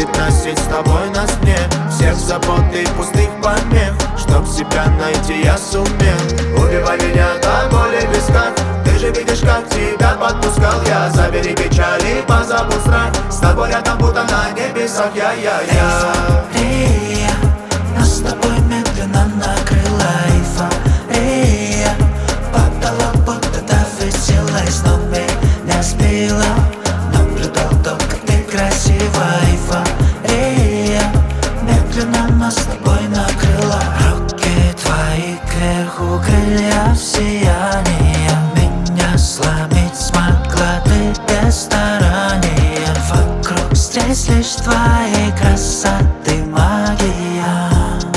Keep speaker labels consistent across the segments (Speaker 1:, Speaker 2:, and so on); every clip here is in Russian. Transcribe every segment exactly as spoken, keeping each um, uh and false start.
Speaker 1: будет носить с тобой на сне всех забот и пустых помех. Чтоб себя найти я сумел. Убивай меня до боли в висках. Ты же видишь, как тебя подпускал я. Забери печали, позабудь страх. С тобой рядом, будто на небесах я-я-я.
Speaker 2: Эйфория, нас с тобой медленно накрыла эйфория. Потолок будто довеселась, но меня сбила. Наблюдал то, как ты красива. Эйфория, медленно нас с тобой накрыла. Руки твои кверху, крылья в сиянии. Меня сломить смогла ты без старания. Вокруг здесь лишь твоей красоты магия.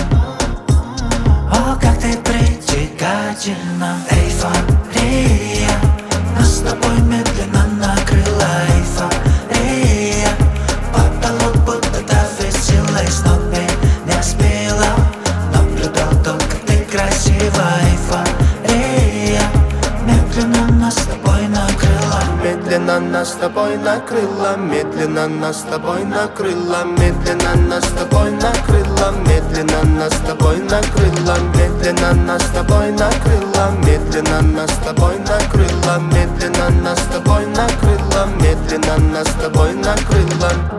Speaker 2: О, как ты притягательна. Эйфория, нас с тобой медленно накрыла. Эйфория, потолок будто довеселась, но меня сбила. Наблюдал то, как ты красива. Эйфория, медленно нас с тобой накрыла.
Speaker 1: Медленно нас с тобой накрыла, медленно нас с тобой накрыла, медленно нас с тобой накрыла, медленно нас с тобой накрыла, медленно нас с тобой накрыла, медленно нас с тобой накрыла, медленно нас с тобой накрыла, медленно нас с тобой накрыла.